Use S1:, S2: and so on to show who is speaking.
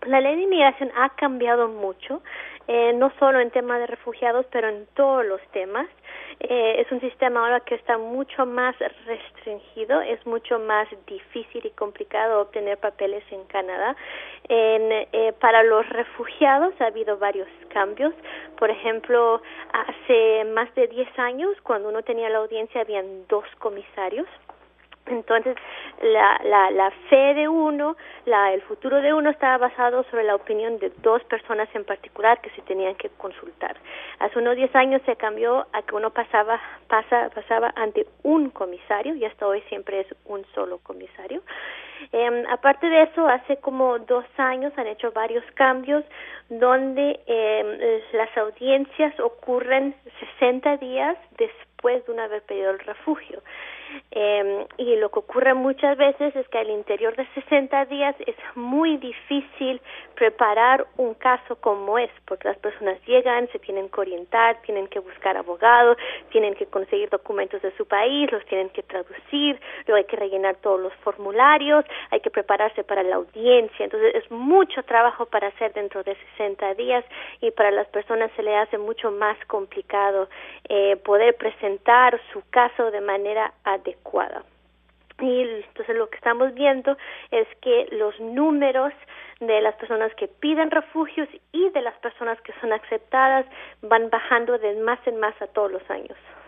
S1: La ley de inmigración ha cambiado mucho, no solo en temas de refugiados, pero en todos los temas. Es un sistema ahora que está mucho más restringido, es mucho más difícil y complicado obtener papeles en Canadá. Para los refugiados ha habido varios cambios. Por ejemplo, hace más de 10 años, cuando uno tenía la audiencia, habían 2 comisarios. Entonces, la fe de uno, el futuro de uno estaba basado sobre la opinión de 2 personas en particular que se tenían que consultar. Hace unos 10 años se cambió a que uno pasaba ante un comisario, y hasta hoy siempre es un solo comisario. Aparte de eso, hace como 2 años han hecho varios cambios donde las audiencias ocurren 60 días después de uno haber pedido el refugio. Y lo que ocurre muchas veces es que al interior de 60 días es muy difícil preparar un caso como es, porque las personas llegan, se tienen que orientar, tienen que buscar abogados, tienen que conseguir documentos de su país, los tienen que traducir, luego hay que rellenar todos los formularios, hay que prepararse para la audiencia. Entonces es mucho trabajo para hacer dentro de 60 días, y para las personas se le hace mucho más complicado poder presentar su caso de manera adecuada. Y entonces lo que estamos viendo es que los números de las personas que piden refugios y de las personas que son aceptadas van bajando de más en más a todos los años.